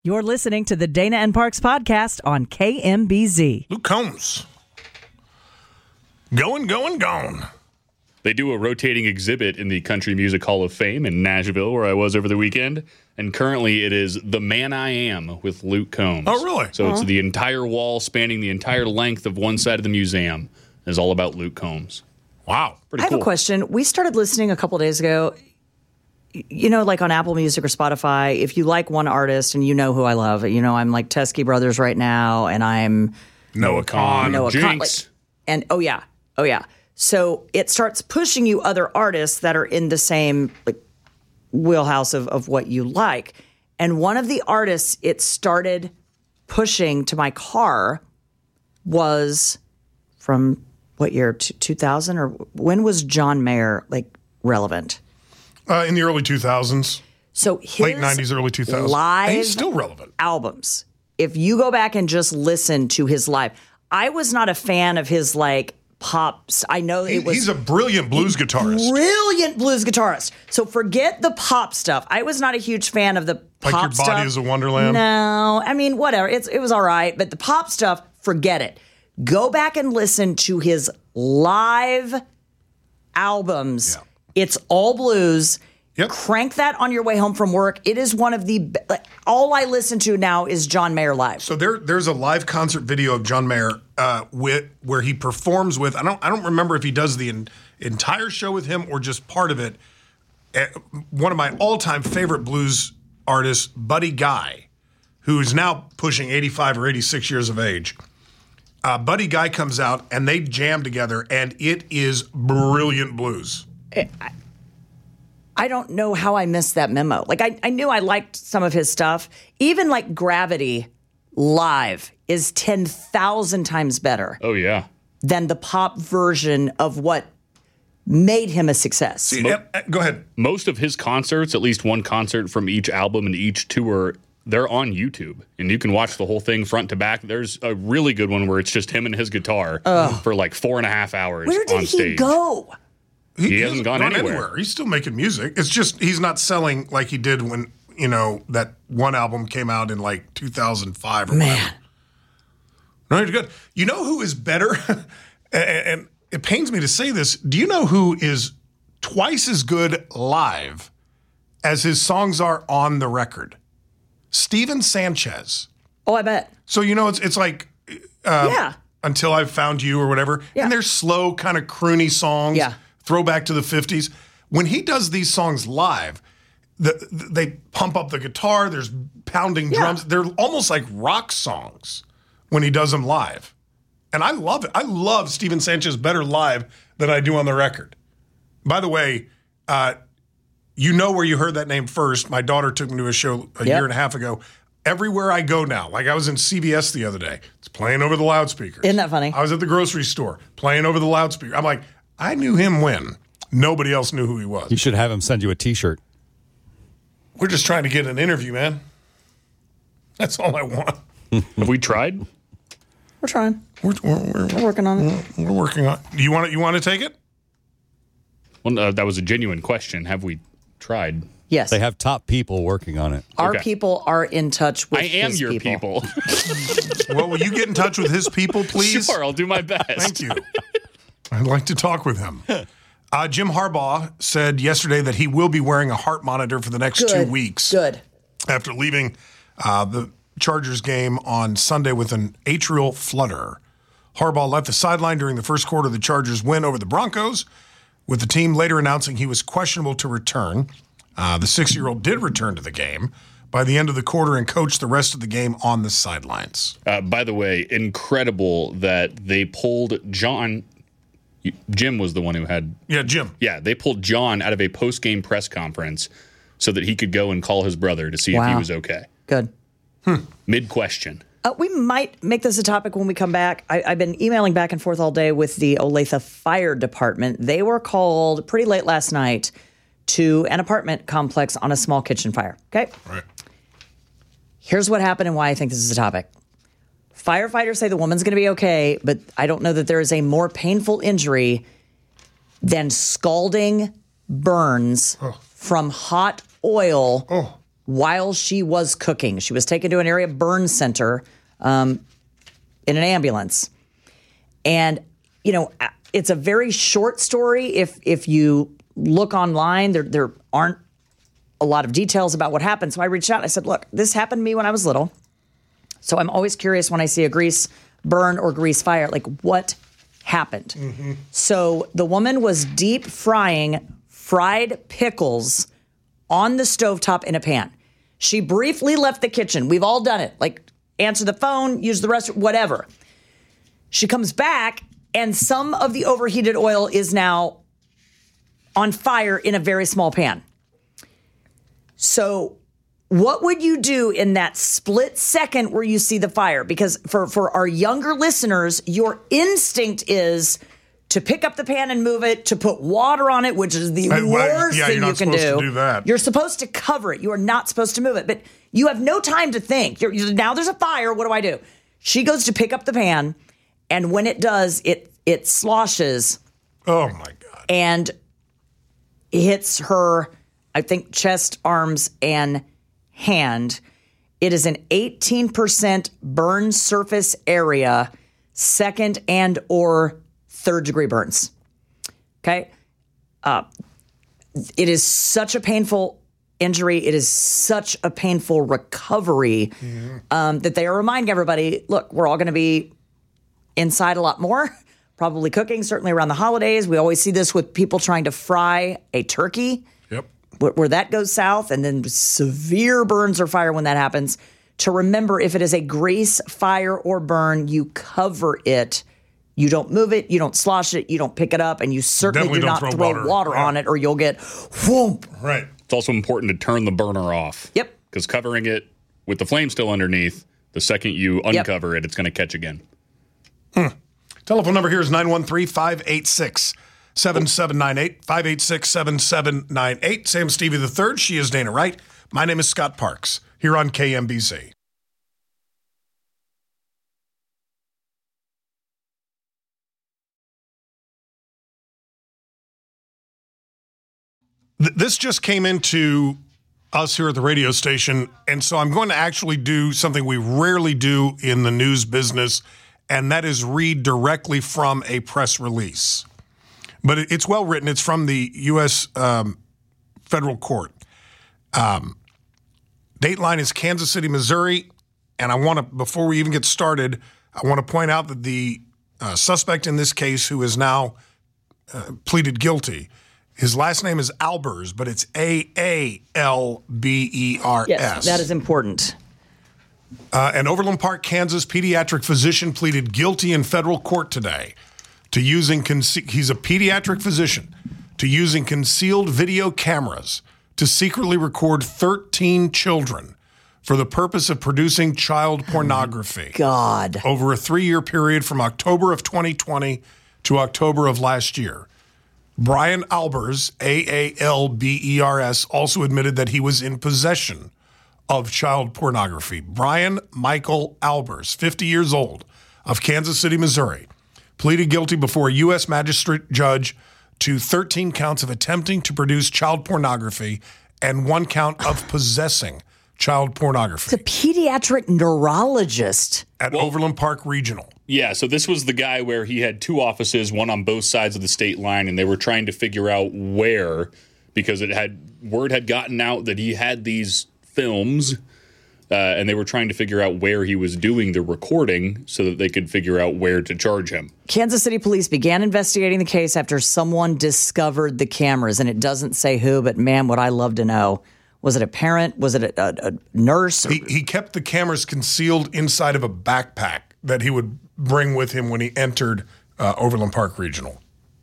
You're listening to the Dana and Parks podcast on KMBZ. Luke Combs. Going. They do a rotating exhibit in the Country Music Hall of Fame in Nashville, where I was over the weekend. And currently it is The Man I Am with Luke Combs. Oh, really? So it's the entire wall spanning the entire length of one side of the museum is all about Luke Combs. Wow. Pretty I have cool. a question. We started listening a couple days ago. You know, like on Apple Music or Spotify, if you like one artist and you know who I love, you know, I'm like Teskey Brothers right now, and I'm Noah Kahan. Jinx. and oh yeah. So it starts pushing you other artists that are in the same like wheelhouse of what you like. And one of the artists it started pushing to my car was from what year? 2000 or when was John Mayer like relevant? In the early 2000s. So his Late 90s, early 2000s. live And he's still relevant. albums. If you go back and just listen to his live, I was not a fan of his like pops. I know it was. He's a brilliant blues guitarist. Brilliant blues guitarist. So forget the pop stuff. I was not a huge fan of the Like pop Your stuff. Body is a Wonderland? No, I mean whatever. It was all right, but the pop stuff, forget it. Go back and listen to his live albums. Yeah. It's all blues. Yep. Crank that on your way home from work. It is one of the all I listen to now is John Mayer live. So there's a live concert video of John Mayer where he performs with, I don't remember if he does the entire show with him or just part of it. One of my all-time favorite blues artists, Buddy Guy, who is now pushing 85 or 86 years of age. Buddy Guy comes out and they jam together, and it is brilliant blues. I don't know how I missed that memo. Like I knew I liked some of his stuff. Even like Gravity live is 10,000 times better Oh, yeah. than the pop version of what made him a success. Go ahead. Most of his concerts, at least one concert from each album and each tour, they're on YouTube. And you can watch the whole thing front to back. There's a really good one where it's just him and his guitar for like 4.5 hours Where on did stage. he go? He hasn't gone anywhere. He's still making music. It's just he's not selling like he did when, that one album came out in like 2005 or whatever. Man. No, he's good. You know who is better? And it pains me to say this. Do you know who is twice as good live as his songs are on the record? Steven Sanchez. Oh, I bet. So, it's like Yeah. Until I Found You or whatever. Yeah. And they're slow, kind of croony songs. Yeah. Throwback to the 50s. When he does these songs live, they pump up the guitar, there's pounding drums. They're almost like rock songs when he does them live. And I love it. I love Steven Sanchez better live than I do on the record. By the way, you know where you heard that name first. My daughter took me to a show a year and a half ago. Everywhere I go now, like I was in CVS the other day, it's playing over the loudspeakers. Isn't that funny? I was at the grocery store, playing over the loudspeaker. I'm like, I knew him when nobody else knew who he was. You should have him send you a T-shirt. We're just trying to get an interview, man. That's all I want. Have we tried? We're trying. We're Working on it. we're working on. You want to take it? Well, that was a genuine question. Have we tried? Yes. They have top people working on it. Our Okay. people are in touch with I am his your people. Well, will you get in touch with his people, please? Sure, I'll do my best. Thank you. I'd like to talk with him. Jim Harbaugh said yesterday that he will be wearing a heart monitor for the next 2 weeks. Good. After leaving the Chargers game on Sunday with an atrial flutter. Harbaugh left the sideline during the first quarter of the Chargers' win over the Broncos, with the team later announcing he was questionable to return. The 6-year-old did return to the game by the end of the quarter and coached the rest of the game on the sidelines. By the way, incredible that they pulled John. Jim was the one who had. Yeah, Jim. Yeah, they pulled John out of a post-game press conference so that he could go and call his brother to see if he was okay. Good. Mid-question. We might make this a topic when we come back. I've been emailing back and forth all day with the Olathe Fire Department. They were called pretty late last night to an apartment complex on a small kitchen fire. Okay? Right. Here's what happened and why I think this is a topic. Firefighters say the woman's going to be okay, but I don't know that there is a more painful injury than scalding burns from hot oil while she was cooking. She was taken to an area burn center in an ambulance. And, you know, it's a very short story. If you look online, there aren't a lot of details about what happened. So I reached out and I said, look, this happened to me when I was little. So I'm always curious when I see a grease burn or grease fire, like what happened? Mm-hmm. So the woman was deep frying fried pickles on the stovetop in a pan. She briefly left the kitchen. We've all done it. Like answer the phone, use the restroom, whatever. She comes back and some of the overheated oil is now on fire in a very small pan. So what would you do in that split second where you see the fire? Because for our younger listeners, your instinct is to pick up the pan and move it, to put water on it, which is the worst thing you can do. To do that. You're supposed to cover it. You are not supposed to move it. But you have no time to think. Now there's a fire. What do I do? She goes to pick up the pan, and when it does, it sloshes. Oh, my God. And hits her, I think, chest, arms, and hand. It is an 18% burn surface area, second and or third degree burns. Okay. It is such a painful injury. It is such a painful recovery that they are reminding everybody, look, we're all going to be inside a lot more, probably cooking, certainly around the holidays. We always see this with people trying to fry a turkey. Yep. Where that goes south, and then severe burns or fire when that happens. To remember, if it is a grease, fire, or burn, you cover it. You don't move it, you don't slosh it, you don't pick it up, and you certainly do not throw water on it, or you'll get whoomp. Right. It's also important to turn the burner off. Yep. Because covering it with the flame still underneath, the second you uncover it, it's going to catch again. Telephone number here is 913-586-7798, 586-7798. Sam Stevie III, she is Dana Wright. My name is Scott Parks, here on KMBZ. This just came into us here at the radio station, and so I'm going to actually do something we rarely do in the news business, and that is read directly from a press release. But it's well written. It's from the U.S. Federal Court. Dateline is Kansas City, Missouri, and I want to, before we even get started, I want to point out that the suspect in this case, who is now pleaded guilty, his last name is Albers, but it's Aalbers. Yes, that is important. An Overland Park, Kansas pediatric physician pleaded guilty in federal court today to using, he's a pediatric physician, to using concealed video cameras to secretly record 13 children for the purpose of producing child pornography. God. Over a 3-year period from October of 2020 to October of last year. Brian Albers, Aalbers, also admitted that he was in possession of child pornography. Brian Michael Albers, 50 years old, of Kansas City, Missouri, pleaded guilty before a U.S. magistrate judge to 13 counts of attempting to produce child pornography and 1 count of possessing child pornography. It's a pediatric neurologist. At Overland Park Regional. Yeah, so this was the guy where he had 2 offices, one on both sides of the state line, and they were trying to figure out where, because word had gotten out that he had these films, and they were trying to figure out where he was doing the recording so that they could figure out where to charge him. Kansas City police began investigating the case after someone discovered the cameras, and it doesn't say who, but man, would I love to know. Was it a parent? Was it a nurse? He kept the cameras concealed inside of a backpack that he would bring with him when he entered Overland Park Regional.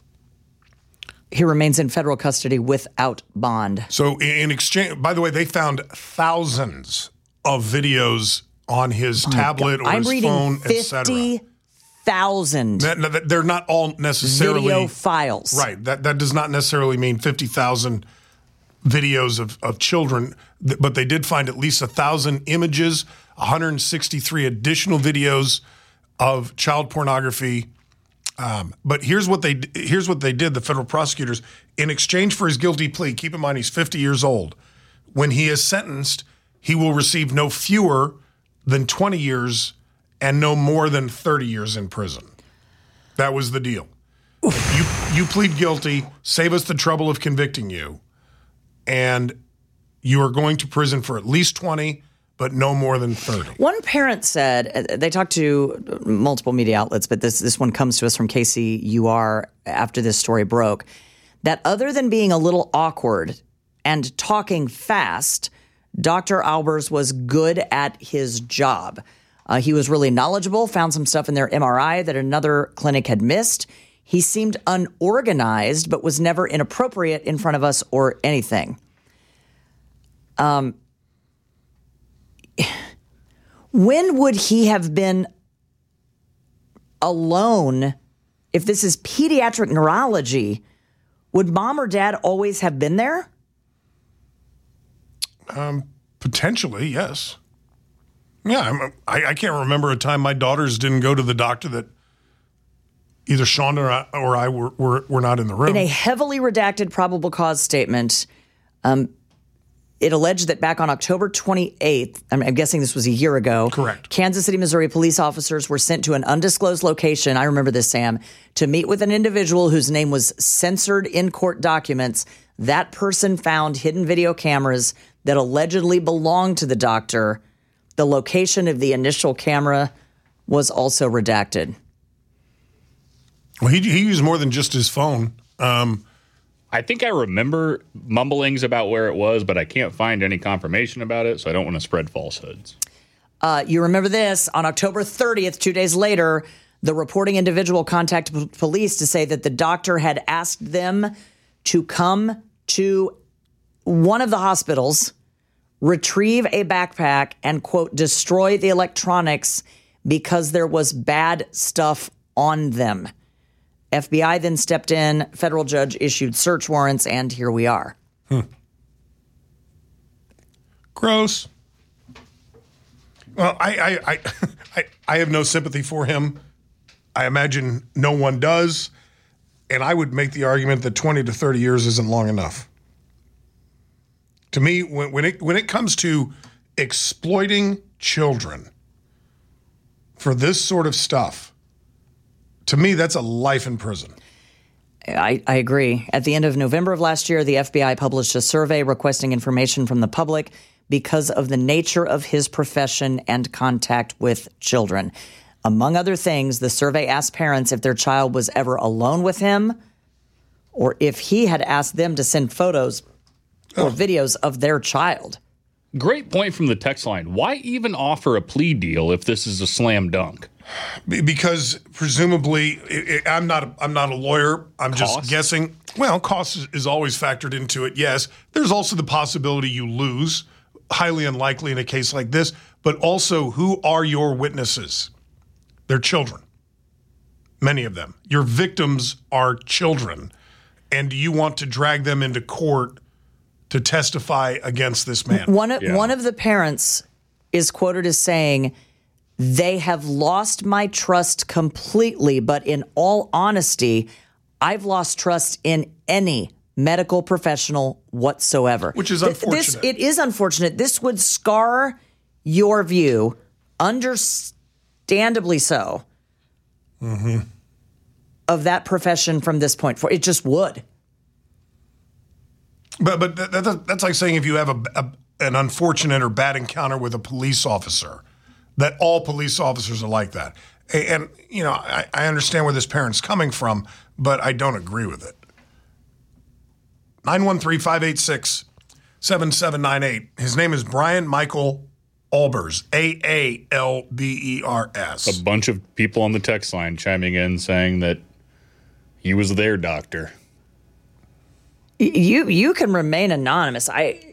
He remains in federal custody without bond. So in exchange, by the way, they found thousands of videos on his tablet or his phone, etc. 50,000. They're not all necessarily video files. Right. That does not necessarily mean 50,000 videos of children, but they did find at least 1,000 images, 163 additional videos of child pornography. But here's what they did, the federal prosecutors, in exchange for his guilty plea. Keep in mind, he's 50 years old. When he is sentenced, he will receive no fewer than 20 years and no more than 30 years in prison. That was the deal. You plead guilty, save us the trouble of convicting you, and you are going to prison for at least 20, but no more than 30. One parent said, they talked to multiple media outlets, but this one comes to us from KCUR after this story broke, that other than being a little awkward and talking fast, Dr. Albers was good at his job. He was really knowledgeable, found some stuff in their MRI that another clinic had missed. He seemed unorganized, but was never inappropriate in front of us or anything. When would he have been alone? If this is pediatric neurology, would mom or dad always have been there? Potentially, yes. Yeah, I can't remember a time my daughters didn't go to the doctor that either Sean or I were not in the room. In a heavily redacted probable cause statement, it alleged that back on October 28th, I'm guessing this was a year ago. Correct. Kansas City, Missouri police officers were sent to an undisclosed location, I remember this, Sam, to meet with an individual whose name was censored in court documents. That person found hidden video cameras that allegedly belonged to the doctor. The location of the initial camera was also redacted. Well, he used more than just his phone. I think I remember mumblings about where it was, but I can't find any confirmation about it, so I don't want to spread falsehoods. You remember this. On October 30th, 2 days later, the reporting individual contacted police to say that the doctor had asked them to come to one of the hospitals, retrieve a backpack, and, quote, destroy the electronics because there was bad stuff on them. FBI then stepped in, federal judge issued search warrants, and here we are. Gross. Well, I have no sympathy for him. I imagine no one does. And I would make the argument that 20 to 30 years isn't long enough. To me, when it comes to exploiting children for this sort of stuff, to me, that's a life in prison. I agree. At the end of November of last year, the FBI published a survey requesting information from the public because of the nature of his profession and contact with children. Among other things, the survey asked parents if their child was ever alone with him or if he had asked them to send photos or videos of their child. Great point from the text line. Why even offer a plea deal if this is a slam dunk? Because presumably, I'm not a lawyer. I'm just Cost? guessing. Well, cost is always factored into it, yes. There's also the possibility you lose, highly unlikely in a case like this. But also, who are your witnesses? They're children, many of them. Your victims are children. And do you want to drag them into court to testify against this man? One of the parents is quoted as saying, "They have lost my trust completely, but in all honesty, I've lost trust in any medical professional whatsoever." Which is unfortunate. It is unfortunate. This would scar your view, understandably so, of that profession from this point forward. It just would. But that's like saying if you have an unfortunate or bad encounter with a police officer, that all police officers are like that. And you know, I understand where this parent's coming from, but I don't agree with it. 913-586-7798. His name is Brian Michael Albers, Aalbers. A bunch of people on the text line chiming in saying that he was their doctor. You can remain anonymous.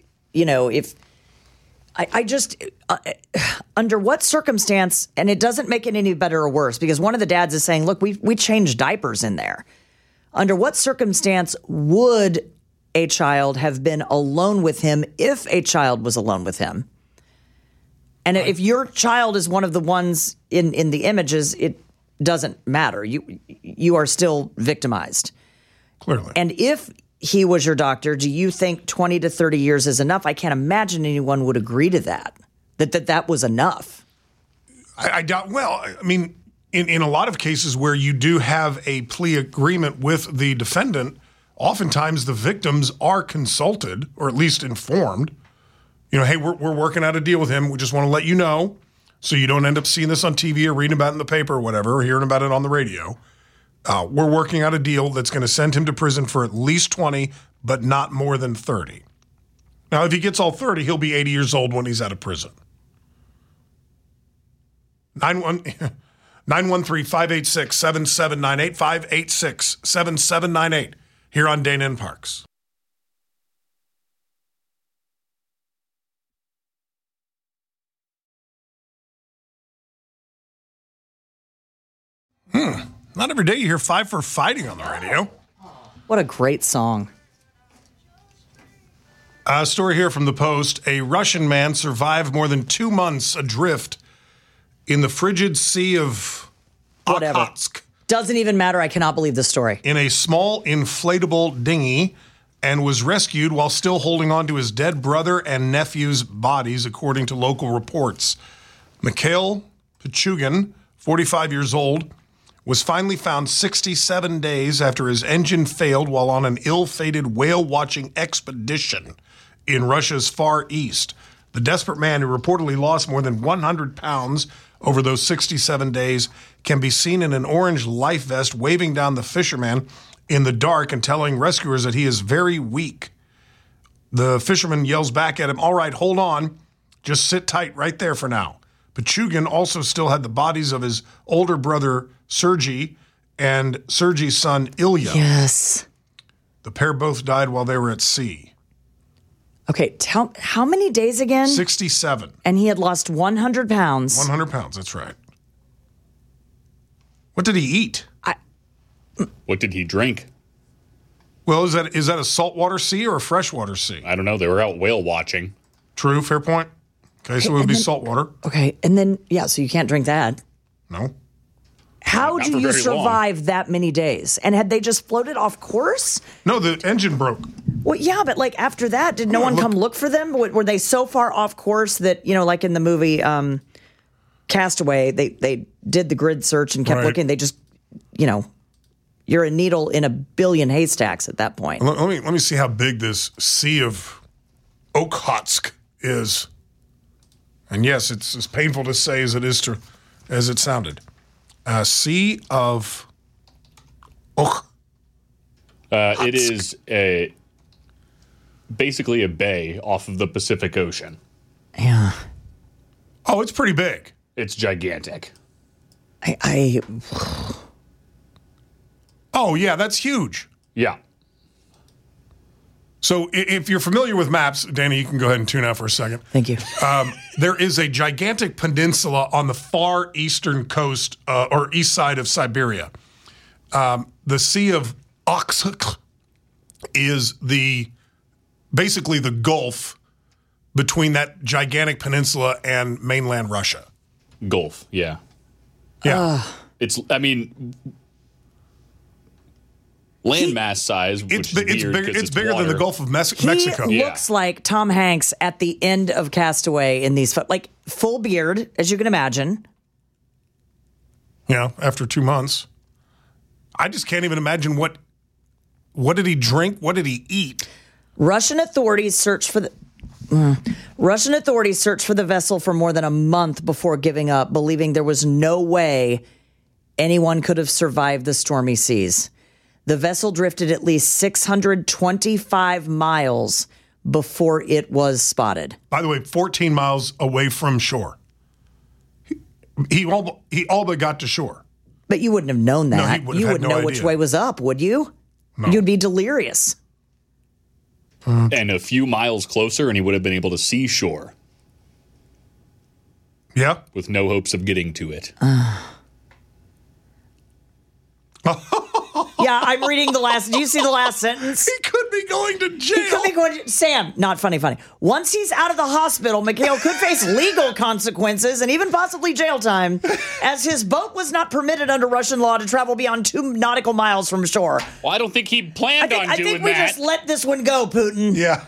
Under what circumstance, and it doesn't make it any better or worse, because one of the dads is saying, look, we changed diapers in there. Under what circumstance would a child have been alone with him if a child was alone with him? And if your child is one of the ones in the images, it doesn't matter. You are still victimized. Clearly. And if he was your doctor, do you think 20 to 30 years is enough? I can't imagine anyone would agree to that was enough. I doubt. Well, I mean, in a lot of cases where you do have a plea agreement with the defendant, oftentimes the victims are consulted or at least informed. You know, hey, we're working out a deal with him. We just want to let you know so you don't end up seeing this on TV or reading about it in the paper or whatever, or hearing about it on the radio. We're working out a deal that's going to send him to prison for at least 20, but not more than 30. Now, if he gets all 30, he'll be 80 years old when he's out of prison. 913-586-7798, 586-7798 here on Dana and Parks. Not every day you hear Five for Fighting on the radio. What a great song. A story here from the Post. A Russian man survived more than 2 months adrift in the frigid sea of Whatever. Okhotsk Doesn't even matter. I cannot believe this story. in a small inflatable dinghy and was rescued while still holding on to his dead brother and nephew's bodies, according to local reports. Mikhail Pichugin, 45 years old, was finally found 67 days after his engine failed while on an ill-fated whale-watching expedition in Russia's Far East. The desperate man, who reportedly lost more than 100 pounds over those 67 days, can be seen in an orange life vest waving down the fisherman in the dark and telling rescuers that he is very weak. The fisherman yells back at him, "All right, hold on. Just sit tight right there for now." Pichugin also still had the bodies of his older brother, Sergei, and Sergei's son, Ilya. Yes. The pair both died while they were at sea. Okay, how many days again? 67. And he had lost 100 pounds. 100 pounds, that's right. What did he eat? What did he drink? Well, is that a saltwater sea or a freshwater sea? I don't know. They were out whale watching. True, fair point. Okay, so it would be saltwater. Okay, and then, so you can't drink that. No. How Not do for you very long. survive that many days? And had they just floated off course? No, the engine broke. Well, yeah, but like after that, did no one come look for them? Were they so far off course that, like in the movie Castaway, they did the grid search and kept Right. looking. They just, you're a needle in a billion haystacks at that point. Let me see how big this Sea of Okhotsk is. And yes, it's as painful to say as it sounded. Sea of It is basically a bay off of the Pacific Ocean. Yeah. Oh, it's pretty big. It's gigantic. Oh, yeah, that's huge. Yeah. So if you're familiar with maps, Danny, you can go ahead and tune out for a second. Thank you. There is a gigantic peninsula on the far eastern coast or east side of Siberia. The Sea of Okhotsk is basically the gulf between that gigantic peninsula and mainland Russia. Gulf. Yeah. Yeah. Landmass size, which is weird it's bigger than water. the Gulf of Mexico. He looks like Tom Hanks at the end of Castaway in these, like full beard, as you can imagine. Yeah, after 2 months. I just can't even imagine what did he drink? What did he eat? Russian authorities searched for the vessel for more than a month before giving up, believing there was no way anyone could have survived the stormy seas. The vessel drifted at least 625 miles before it was spotted. By the way, 14 miles away from shore. He all but got to shore. But you wouldn't have known that. No, he would have you had wouldn't no know which idea. way was up, would you? No. You'd be delirious. And a few miles closer, and he would have been able to see shore Yeah. with no hopes of getting to it. Yeah, I'm reading the last. Do you see the last sentence? He could be be going to jail. He could be going to, Sam, not funny. Once he's out of the hospital, Mikhail could face legal consequences and even possibly jail time, as his boat was not permitted under Russian law to travel beyond 2 nautical miles from shore. Well, I don't think he planned on doing that. I think we just let this one go, Putin. Yeah.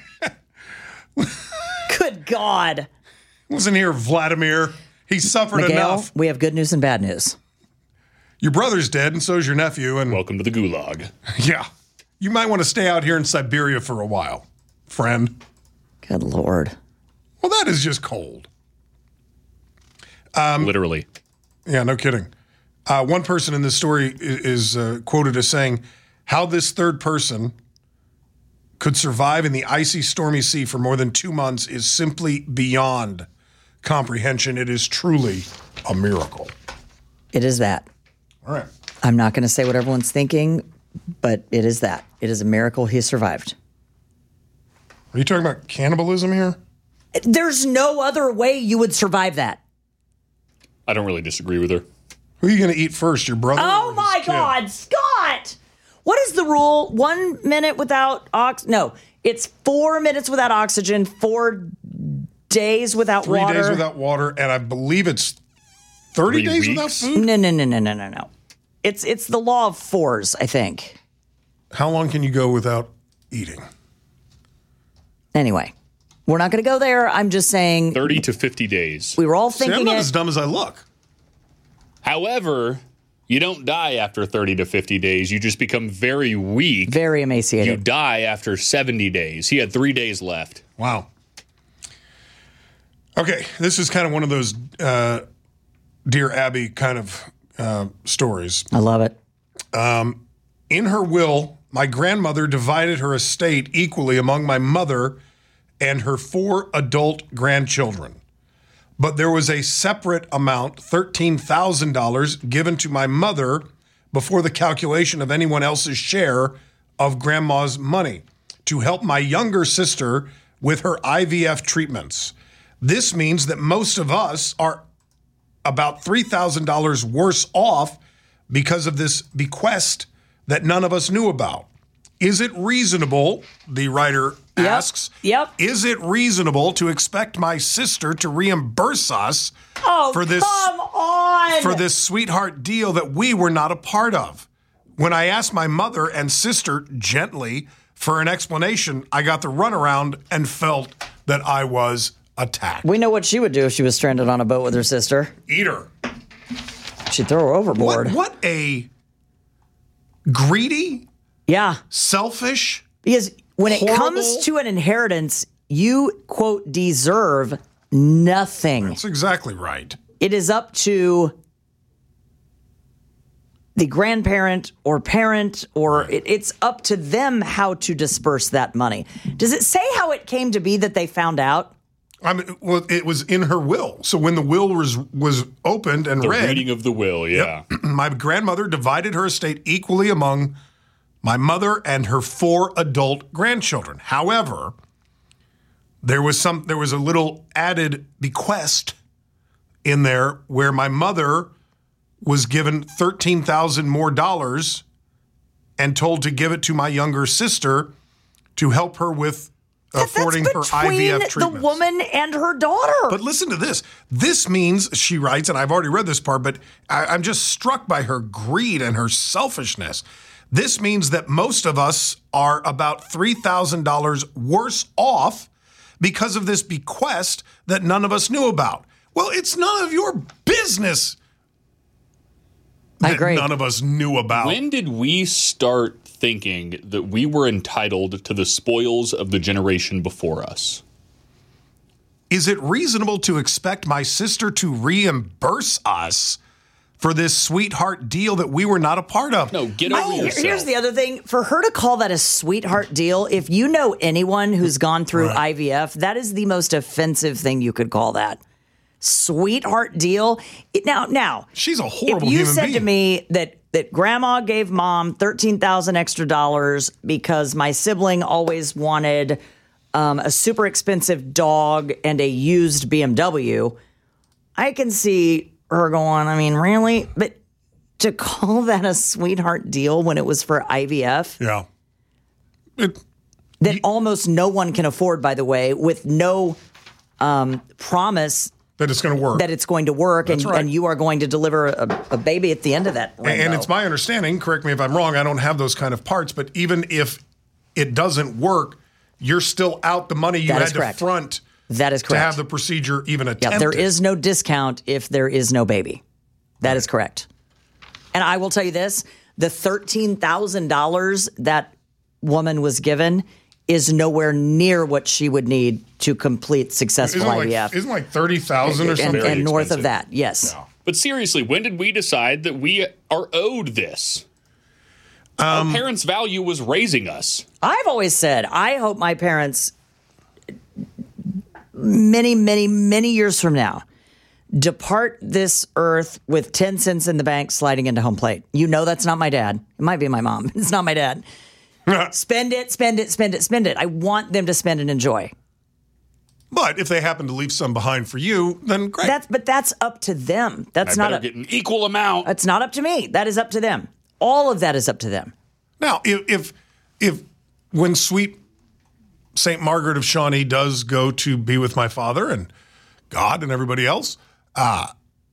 Good God. Wasn't here, Vladimir. He suffered Mikhail, enough. we have good news and bad news. Your brother's dead, and so's your nephew. And Welcome to the gulag. yeah, you might want to stay out here in Siberia for a while, friend. Good Lord. Well, that is just cold. Literally. Yeah, no kidding. One person in this story is quoted as saying, how this third person could survive in the icy, stormy sea for more than 2 months is simply beyond comprehension. It is truly a miracle. It is that. All right. I'm not going to say what everyone's thinking, but it is that. It is a miracle he survived. Are you talking about cannibalism here? There's no other way you would survive that. I don't really disagree with her. Who are you going to eat first, your brother? Oh or my his kid? God, Scott! What is the rule? 1 minute without No, it's 4 minutes without oxygen, 4 days without 3 water. days without water, and I believe it's 30 3 days without weeks? food? No. It's the law of 4s, I think. How long can you go without eating? Anyway, we're not going to go there. I'm just saying 30 to 50 days. we were all See, I'm thinking not it. as dumb as I look. However, you don't die after 30 to 50 days. You just become very weak. Very You emaciated. die after 70 days. He had 3 days left. Wow. Okay, this is kind of one of those Dear Abby kind of stories. I love it. In her will, my grandmother divided her estate equally among my mother and her 4 adult grandchildren. But there was a separate amount, $13,000, given to my mother before the calculation of anyone else's share of grandma's money to help my younger sister with her IVF treatments. This means that most of us are about $3,000 worse off because of this bequest that none of us knew about. Is it reasonable, the writer asks, is it reasonable to expect my sister to reimburse us for this come on! for this sweetheart deal that we were not a part of? When I asked my mother and sister gently for an explanation, I got the runaround and felt that I was attacked. We know what she would do if she was stranded on a boat with her sister. Eat her. She'd throw her overboard. What a greedy, Yeah. selfish, Because when it horrible- comes to an inheritance, you, quote, deserve nothing. That's exactly right. It is up to the grandparent or parent, or it's up to them how to disperse that money. Does it say how it came to be that they found out? I mean, well, it was in her will. So when the will was opened and The read, reading of the will, yeah. my grandmother divided her estate equally among my mother and her 4 adult grandchildren. However, there was a little added bequest in there where my mother was given $13,000 more and told to give it to my younger sister to help her with affording her That's IVF between the treatments. woman and her daughter. But listen to this. This means, she writes, and I've already read this part, but I'm just struck by her greed and her selfishness. This means that most of us are about $3,000 worse off because of this bequest that none of us knew about. Well, it's none of your business I that agree. none of us knew about. When did we start thinking that we were entitled to the spoils of the generation before us? Is it reasonable to expect my sister to reimburse us for this sweetheart deal that we were not a part of? No, get over yourself. Here's the other thing. For her to call that a sweetheart deal, if you know anyone who's gone through IVF, that is the most offensive thing you could call that. Sweetheart deal. Now, She's a horrible if you human said being. to me that grandma gave mom $13,000 extra dollars because my sibling always wanted a super expensive dog and a used BMW, I can see her going, I mean, really? But to call that a sweetheart deal when it was for IVF? Yeah. that almost no one can afford, by the way, with no promise that it's going to work. That it's going to work, and you are going to deliver a baby at the end of that rainbow. And it's my understanding, correct me if I'm wrong, I don't have those kind of parts, but even if it doesn't work, you're still out the money you had to front. That is correct. To have the procedure even attempted. Yeah, there is no discount if there is no baby. That is correct. And I will tell you this, the $13,000 that woman was given is nowhere near what she would need to complete successful IVF. Isn't like 30,000 or something? And north of that, yes. Yeah. But seriously, when did we decide that we are owed this? Our parents' value was raising us. I've always said, I hope my parents, many, many, many years from now, depart this earth with 10 cents in the bank sliding into home plate. You know that's not my dad. It might be my mom. It's not my dad. Spend it, spend it, spend it, spend it. I want them to spend and enjoy. But if they happen to leave some behind for you, then great. But that's up to them. That's not get an equal amount. It's not up to me. That is up to them. All of that is up to them. Now, if when sweet St. Margaret of Shawnee does go to be with my father and God and everybody else, I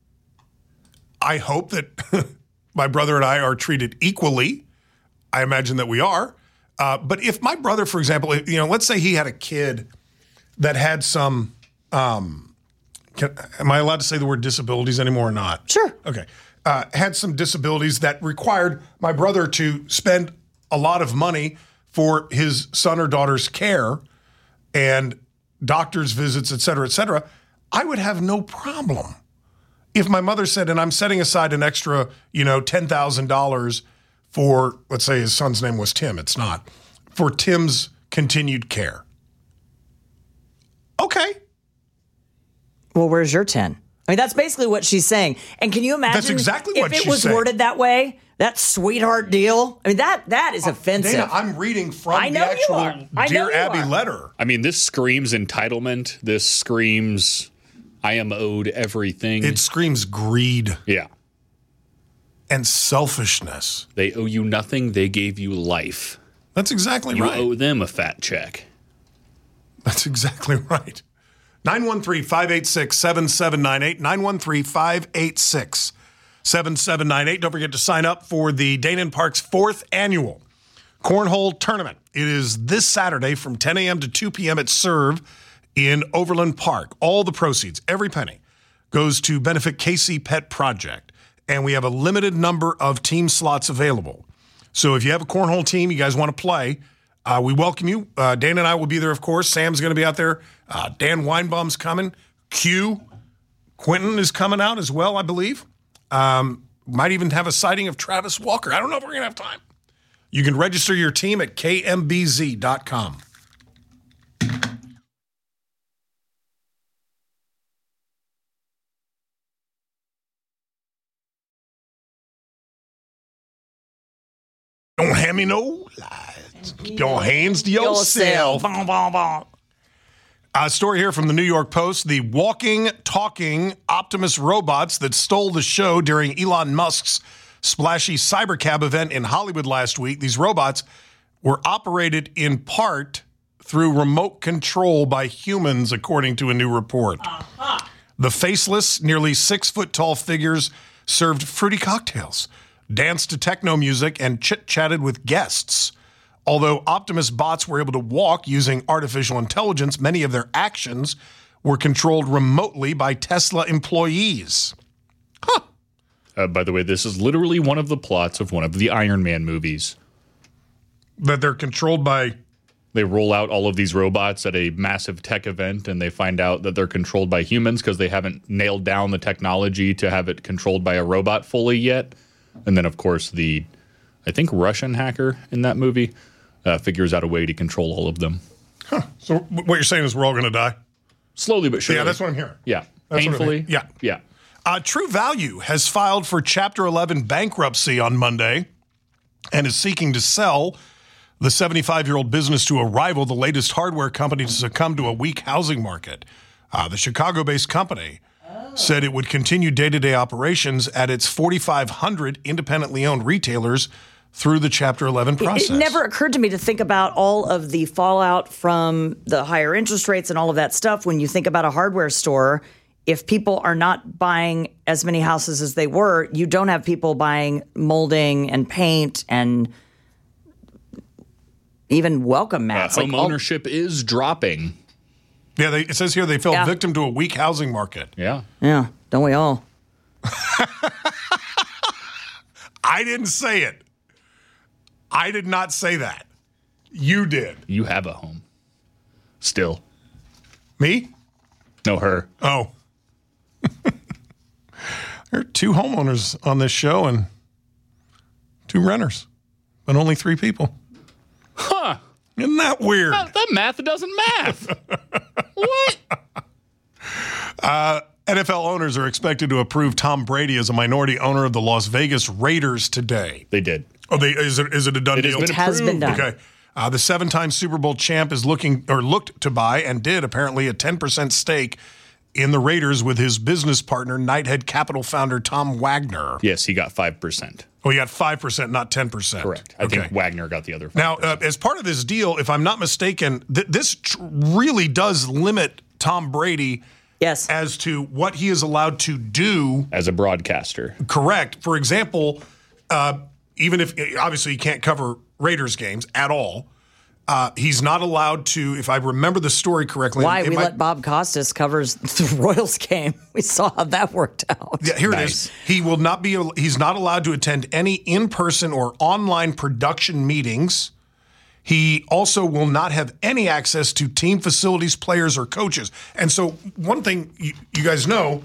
hope that my brother and I are treated equally. I imagine that we are. But if my brother, for example, let's say he had a kid that had some, am I allowed to say the word disabilities anymore or not? Sure. Okay. Had some disabilities that required my brother to spend a lot of money for his son or daughter's care and doctor's visits, et cetera, I would have no problem if my mother said, and I'm setting aside an extra, $10,000 for, let's say his son's name was Tim. It's not. For Tim's continued care. Okay. Well, where's your 10? I mean, that's basically what she's saying. And can you imagine that's exactly what if it was worded that way? That sweetheart deal? I mean, that is offensive. Dana, I'm reading from the actual Dear Abby letter. I mean, this screams entitlement. This screams, I am owed everything. It screams greed. Yeah. And selfishness. They owe you nothing. They gave you life. That's exactly you right. You owe them a fat check. That's exactly right. 913-586-7798. 913-586-7798. Don't forget to sign up for the Dana and Park's 4th annual Cornhole Tournament. It is this Saturday from 10 a.m. to 2 p.m. at Serve in Overland Park. All the proceeds, every penny, goes to benefit KC Pet Project. And we have a limited number of team slots available. So if you have a cornhole team, you guys want to play, we welcome you. Dana and I will be there, of course. Sam's going to be out there. Dan Weinbaum's coming. Quentin is coming out as well, I believe. Might even have a sighting of Travis Walker. I don't know if we're going to have time. You can register your team at kmbz.com. Don't hand me no lies. Your hands to yourself. A story here from the New York Post. The walking, talking Optimus robots that stole the show during Elon Musk's splashy Cybercab event in Hollywood last week. These robots were operated in part through remote control by humans, according to a new report. The faceless, nearly 6-foot-tall figures served fruity cocktails, danced to techno music, and chit-chatted with guests. Although Optimus bots were able to walk using artificial intelligence, many of their actions were controlled remotely by Tesla employees. By the way, this is literally one of the plots of one of the Iron Man movies. That they're controlled by... They roll out all of these robots at a massive tech event, and they find out that they're controlled by humans because they haven't nailed down the technology to have it controlled by a robot fully yet. And then, of course, the, I think, Russian hacker in that movie figures out a way to control all of them. So what you're saying is we're all going to die? Slowly but surely. Yeah, that's what I'm hearing. Yeah. That's painfully. Yeah. True Value has filed for Chapter 11 bankruptcy on Monday and is seeking to sell the 75-year-old business to a rival, the latest hardware company to succumb to a weak housing market. The Chicago-based company said it would continue day-to-day operations at its 4,500 independently owned retailers through the Chapter 11 process. It never occurred to me to think about all of the fallout from the higher interest rates and all of that stuff. When you think about a hardware store, if people are not buying as many houses as they were, you don't have people buying molding and paint and even welcome mats. Home ownership is dropping. Yeah, it says here they fell victim to a weak housing market. Yeah. Yeah, don't we all? I didn't say it. I did not say that. You did. You have a home. Still. Me? No, her. Oh. There are 2 homeowners on this show and 2 renters, but only 3 people. Huh. Isn't that weird? That math doesn't math. What? NFL owners are expected to approve Tom Brady as a minority owner of the Las Vegas Raiders today. They did. Oh, is it a done deal? It has been done. Okay. The 7-time Super Bowl champ is looked to buy and did apparently a 10% stake in the Raiders with his business partner, Nighthead Capital founder Tom Wagner. Yes, he got 5%. Oh, he got 5%, not 10%. Correct. I think Wagner got the other 5%. Now, as part of this deal, if I'm not mistaken, this really does limit Tom Brady as to what he is allowed to do as a broadcaster. Correct. For example, even if obviously he can't cover Raiders games at all, he's not allowed to, if I remember the story correctly. Why? We let Bob Costas cover the Royals game. We saw how that worked out. Yeah, here it is. He's not allowed to attend any in-person or online production meetings. He also will not have any access to team facilities, players, or coaches. And so one thing you guys know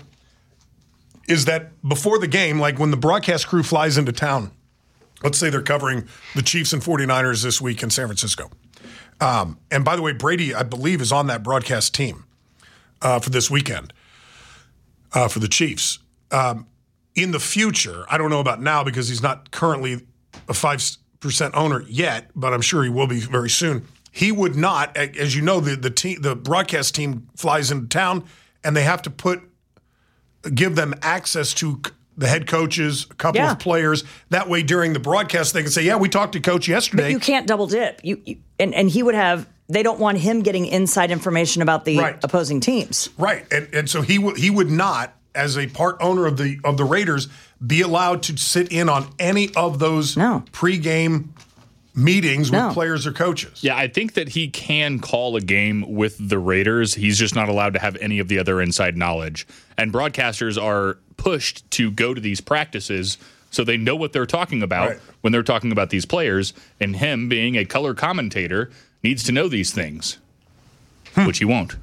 is that before the game, like when the broadcast crew flies into town, let's say they're covering the Chiefs and 49ers this week in San Francisco. And by the way, Brady, I believe, is on that broadcast team for this weekend for the Chiefs. In the future, I don't know about now because he's not currently a 5% owner yet, but I'm sure he will be very soon. He would not, as you know, the broadcast team flies into town and they have to give them access to the head coaches, a couple of players. That way, during the broadcast, they can say, "Yeah, we talked to Coach yesterday." But you can't double dip. And he would have. They don't want him getting inside information about the opposing teams. Right, and so he would not, as a part owner of the Raiders, be allowed to sit in on any of those pregame meetings with players or coaches. Yeah, I think that he can call a game with the Raiders. He's just not allowed to have any of the other inside knowledge. And broadcasters are pushed to go to these practices so they know what they're talking about when they're talking about these players. And him, being a color commentator, needs to know these things, which he won't.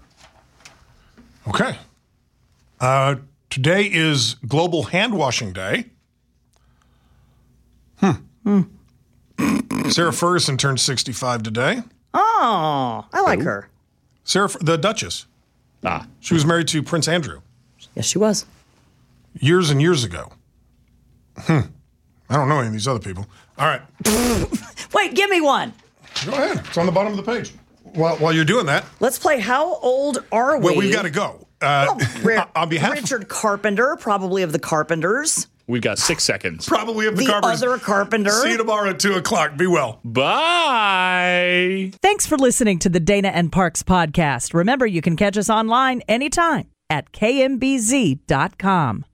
Okay. Today is Global Hand Washing Day. Sarah Ferguson turned 65 today. Oh, I like her. Sarah, the Duchess. She was married to Prince Andrew. Yes, she was. Years and years ago. I don't know any of these other people. All right. Wait, give me one. Go ahead. It's on the bottom of the page. While you're doing that. Let's play How Old Are We? Well, we've got to go. On behalf Richard Carpenter, probably of the Carpenters. We've got 6 seconds. Probably of the Carpenters. The other Carpenter. See you tomorrow at 2 o'clock. Be well. Bye. Thanks for listening to the Dana and Parks podcast. Remember, you can catch us online anytime at kmbz.com.